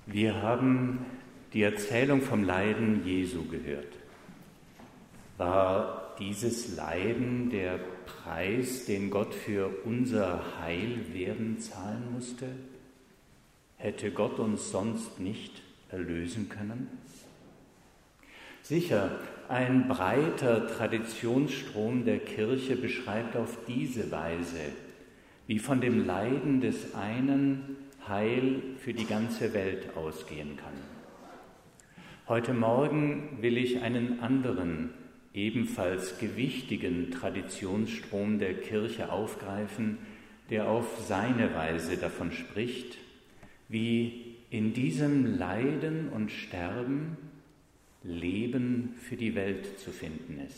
Wir haben die Erzählung vom Leiden Jesu gehört. War dieses Leiden der Preis, den Gott für unser Heilwerden zahlen musste? Hätte Gott uns sonst nicht erlösen können? Sicher, ein breiter Traditionsstrom der Kirche beschreibt auf diese Weise, wie von dem Leiden des einen Heil für die ganze Welt ausgehen kann. Heute Morgen will ich einen anderen, ebenfalls gewichtigen Traditionsstrom der Kirche aufgreifen, der auf seine Weise davon spricht, wie in diesem Leiden und Sterben Leben für die Welt zu finden ist.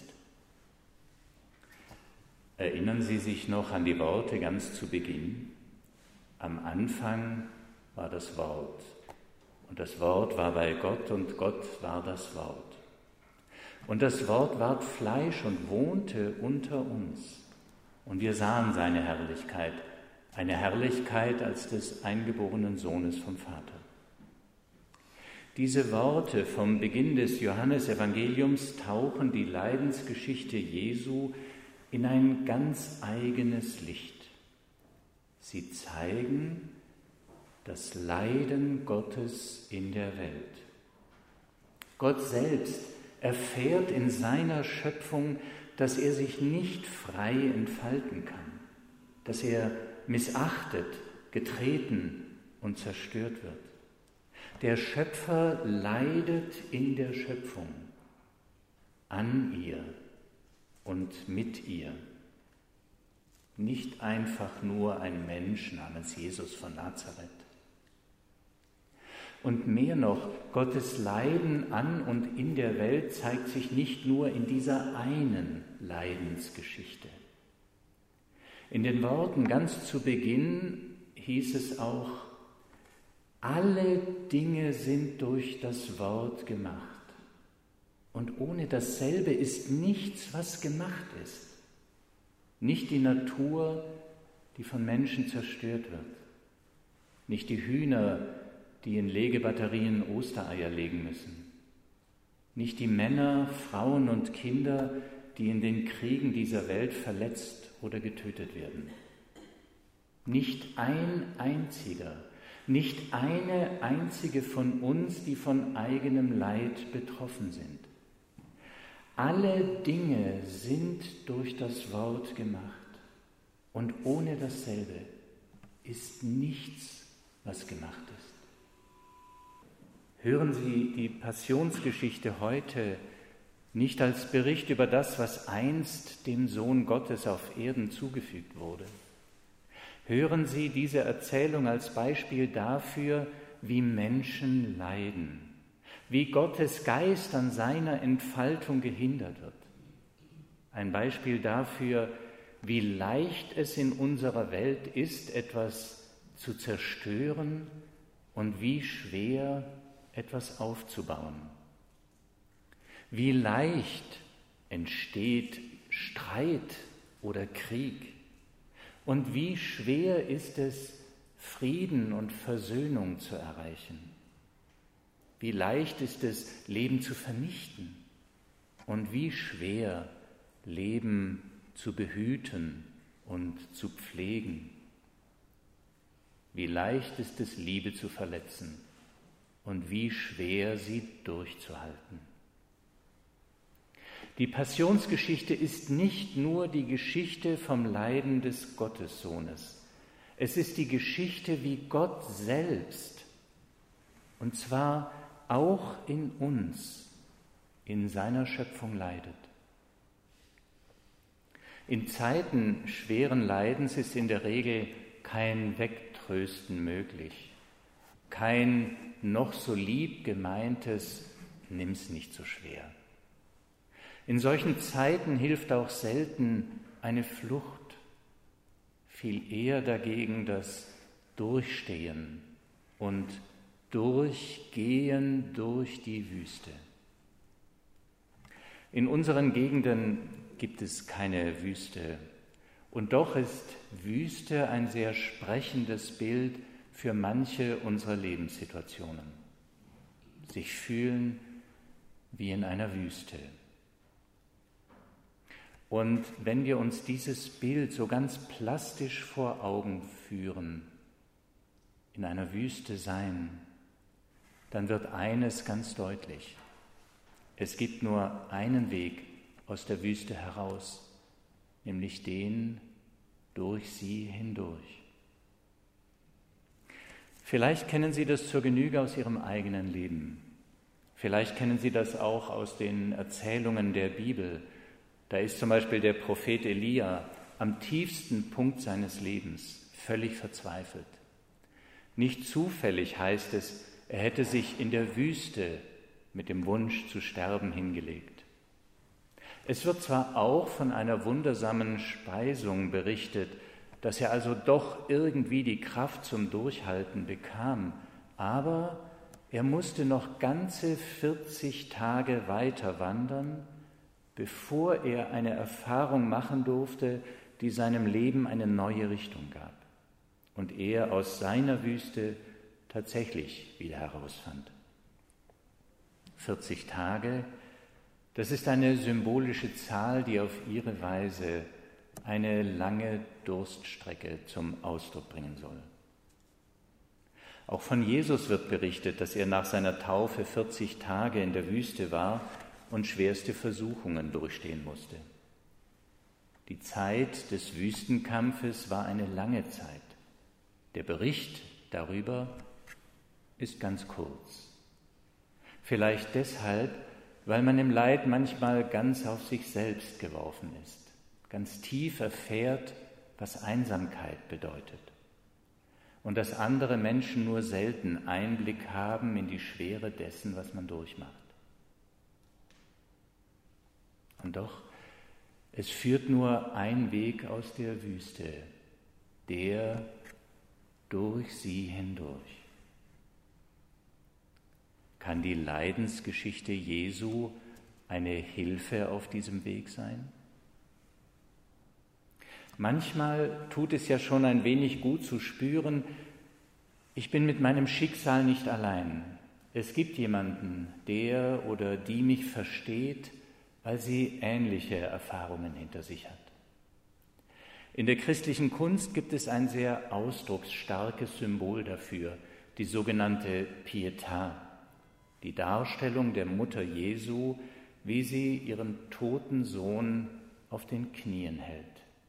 Erinnern Sie sich noch an die Worte ganz zu Beginn? Am Anfang war das Wort, und das Wort war bei Gott, und Gott war das Wort. Und das Wort ward Fleisch und wohnte unter uns, und wir sahen seine Herrlichkeit, eine Herrlichkeit als des eingeborenen Sohnes vom Vater. Diese Worte vom Beginn des Johannesevangeliums tauchen die Leidensgeschichte Jesu in ein ganz eigenes Licht. Sie zeigen das Leiden Gottes in der Welt. Gott selbst erfährt in seiner Schöpfung, dass er sich nicht frei entfalten kann, dass er missachtet, getreten und zerstört wird. Der Schöpfer leidet in der Schöpfung, an ihr und mit ihr. Nicht einfach nur ein Mensch namens Jesus von Nazareth. Und mehr noch, Gottes Leiden an und in der Welt zeigt sich nicht nur in dieser einen Leidensgeschichte. In den Worten ganz zu Beginn hieß es auch: Alle Dinge sind durch das Wort gemacht, und ohne dasselbe ist nichts, was gemacht ist. Nicht die Natur, die von Menschen zerstört wird, nicht die Hühner, die in Legebatterien Ostereier legen müssen, nicht die Männer, Frauen und Kinder, die in den Kriegen dieser Welt verletzt oder getötet werden. Nicht ein einziger, nicht eine einzige von uns, die von eigenem Leid betroffen sind. Alle Dinge sind durch das Wort gemacht, und ohne dasselbe ist nichts, was gemacht ist. Hören Sie die Passionsgeschichte heute nicht als Bericht über das, was einst dem Sohn Gottes auf Erden zugefügt wurde. Hören Sie diese Erzählung als Beispiel dafür, wie Menschen leiden, wie Gottes Geist an seiner Entfaltung gehindert wird. Ein Beispiel dafür, wie leicht es in unserer Welt ist, etwas zu zerstören und wie schwer etwas aufzubauen. Wie leicht entsteht Streit oder Krieg und wie schwer ist es, Frieden und Versöhnung zu erreichen. Wie leicht ist es, Leben zu vernichten, und wie schwer, Leben zu behüten und zu pflegen. Wie leicht ist es, Liebe zu verletzen, und wie schwer, sie durchzuhalten. Die Passionsgeschichte ist nicht nur die Geschichte vom Leiden des Gottessohnes. Es ist die Geschichte, wie Gott selbst, und zwar auch in uns, in seiner Schöpfung leidet. In Zeiten schweren Leidens ist in der Regel kein Wegtrösten möglich, kein noch so lieb gemeintes „Nimm's nicht so schwer". In solchen Zeiten hilft auch selten eine Flucht, viel eher dagegen das Durchstehen und Durchgehen durch die Wüste. In unseren Gegenden gibt es keine Wüste, und doch ist Wüste ein sehr sprechendes Bild für manche unserer Lebenssituationen. Sich fühlen wie in einer Wüste. Und wenn wir uns dieses Bild so ganz plastisch vor Augen führen, in einer Wüste sein, dann wird eines ganz deutlich. Es gibt nur einen Weg aus der Wüste heraus, nämlich den durch sie hindurch. Vielleicht kennen Sie das zur Genüge aus Ihrem eigenen Leben. Vielleicht kennen Sie das auch aus den Erzählungen der Bibel. Da ist zum Beispiel der Prophet Elia am tiefsten Punkt seines Lebens, völlig verzweifelt. Nicht zufällig heißt es, er hätte sich in der Wüste mit dem Wunsch zu sterben hingelegt. Es wird zwar auch von einer wundersamen Speisung berichtet, dass er also doch irgendwie die Kraft zum Durchhalten bekam, aber er musste noch ganze 40 Tage weiter wandern, bevor er eine Erfahrung machen durfte, die seinem Leben eine neue Richtung gab und er aus seiner Wüste tatsächlich wieder herausfand. 40 Tage, das ist eine symbolische Zahl, die auf ihre Weise eine lange Durststrecke zum Ausdruck bringen soll. Auch von Jesus wird berichtet, dass er nach seiner Taufe 40 Tage in der Wüste war und schwerste Versuchungen durchstehen musste. Die Zeit des Wüstenkampfes war eine lange Zeit. Der Bericht darüber ist ganz kurz. Vielleicht deshalb, weil man im Leid manchmal ganz auf sich selbst geworfen ist, ganz tief erfährt, was Einsamkeit bedeutet und dass andere Menschen nur selten Einblick haben in die Schwere dessen, was man durchmacht. Und doch, es führt nur ein Weg aus der Wüste, der durch sie hindurch. Kann die Leidensgeschichte Jesu eine Hilfe auf diesem Weg sein? Manchmal tut es ja schon ein wenig gut zu spüren, ich bin mit meinem Schicksal nicht allein. Es gibt jemanden, der oder die mich versteht, weil sie ähnliche Erfahrungen hinter sich hat. In der christlichen Kunst gibt es ein sehr ausdrucksstarkes Symbol dafür, die sogenannte Pietà, die Darstellung der Mutter Jesu, wie sie ihren toten Sohn auf den Knien hält.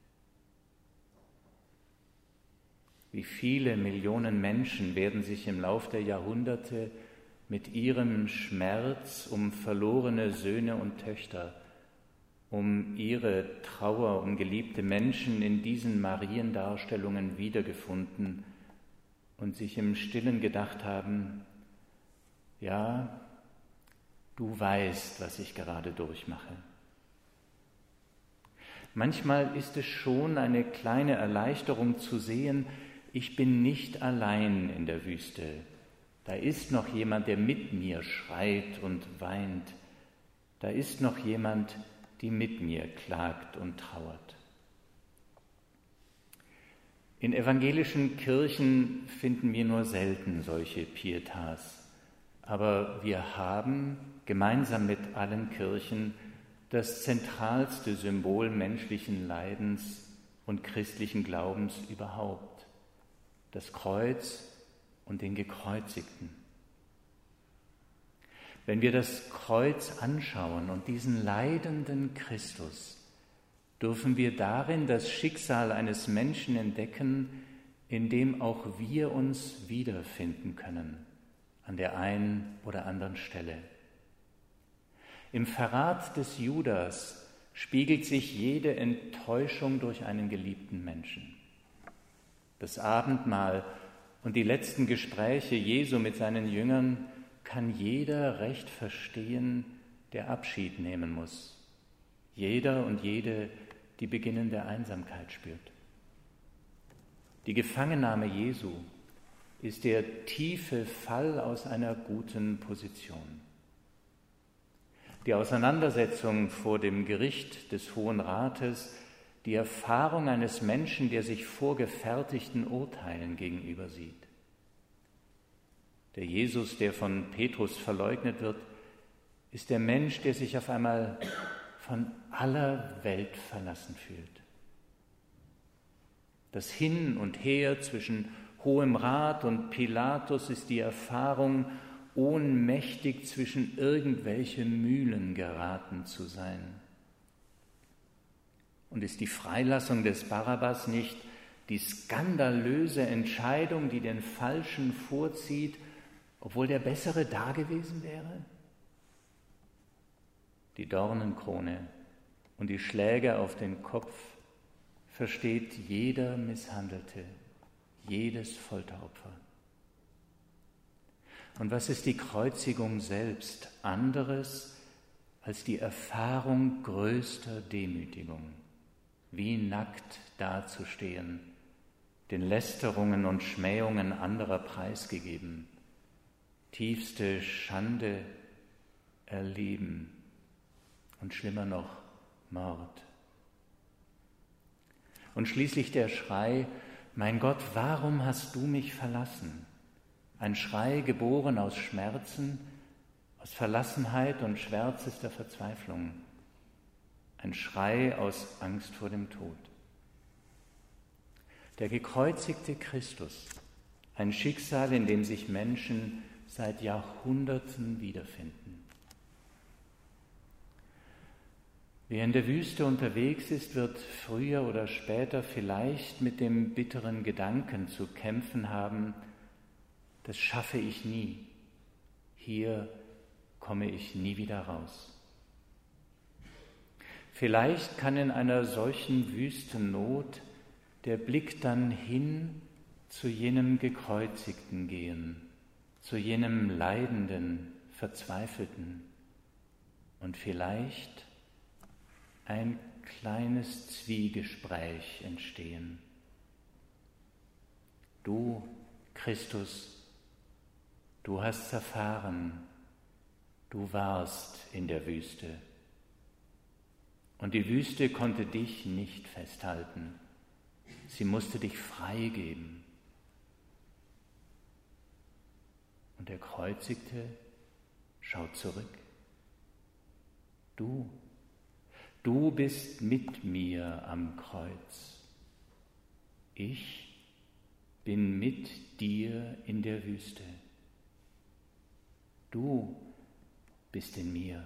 Wie viele Millionen Menschen werden sich im Lauf der Jahrhunderte mit ihrem Schmerz um verlorene Söhne und Töchter, um ihre Trauer um geliebte Menschen in diesen Mariendarstellungen wiedergefunden und sich im Stillen gedacht haben, ja, du weißt, was ich gerade durchmache. Manchmal ist es schon eine kleine Erleichterung zu sehen, ich bin nicht allein in der Wüste. Da ist noch jemand, der mit mir schreit und weint. Da ist noch jemand, die mit mir klagt und trauert. In evangelischen Kirchen finden wir nur selten solche Pietas. Aber wir haben gemeinsam mit allen Kirchen das zentralste Symbol menschlichen Leidens und christlichen Glaubens überhaupt, das Kreuz und den Gekreuzigten. Wenn wir das Kreuz anschauen und diesen leidenden Christus, dürfen wir darin das Schicksal eines Menschen entdecken, in dem auch wir uns wiederfinden können, an der einen oder anderen Stelle. Im Verrat des Judas spiegelt sich jede Enttäuschung durch einen geliebten Menschen. Das Abendmahl und die letzten Gespräche Jesu mit seinen Jüngern kann jeder recht verstehen, der Abschied nehmen muss. Jeder und jede, die beginnende Einsamkeit spürt. Die Gefangennahme Jesu ist der tiefe Fall aus einer guten Position. Die Auseinandersetzung vor dem Gericht des Hohen Rates, die Erfahrung eines Menschen, der sich vorgefertigten Urteilen gegenüber sieht, Der Jesus, der von Petrus verleugnet wird, ist der Mensch, der sich auf einmal von aller Welt verlassen fühlt. Das Hin und Her zwischen Hohem Rat und Pilatus ist die Erfahrung, ohnmächtig zwischen irgendwelche Mühlen geraten zu sein. Und ist die Freilassung des Barabbas nicht die skandalöse Entscheidung, die den Falschen vorzieht, obwohl der Bessere dagewesen wäre? Die Dornenkrone und die Schläge auf den Kopf versteht jeder Misshandelte, jedes Folteropfer. Und was ist die Kreuzigung selbst anderes als die Erfahrung größter Demütigung, wie nackt dazustehen, den Lästerungen und Schmähungen anderer preisgegeben, tiefste Schande erleben und schlimmer noch Mord. Und schließlich der Schrei: Mein Gott, warum hast du mich verlassen? Ein Schrei geboren aus Schmerzen, aus Verlassenheit und schwärzester Verzweiflung. Ein Schrei aus Angst vor dem Tod. Der gekreuzigte Christus, ein Schicksal, in dem sich Menschen seit Jahrhunderten wiederfinden. Wer in der Wüste unterwegs ist, wird früher oder später vielleicht mit dem bitteren Gedanken zu kämpfen haben: Das schaffe ich nie. Hier komme ich nie wieder raus. Vielleicht kann in einer solchen Wüstennot der Blick dann hin zu jenem Gekreuzigten gehen, zu jenem Leidenden, Verzweifelten und vielleicht ein kleines Zwiegespräch entstehen. Du, Christus, du hast erfahren, du warst in der Wüste. Und die Wüste konnte dich nicht festhalten. Sie musste dich freigeben. Und der Kreuzigte schaut zurück. Du bist mit mir am Kreuz. Ich bin mit dir in der Wüste. Du bist in mir.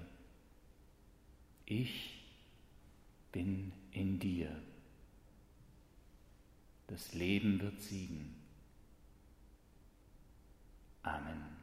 Ich bin in dir. Das Leben wird siegen. Amen.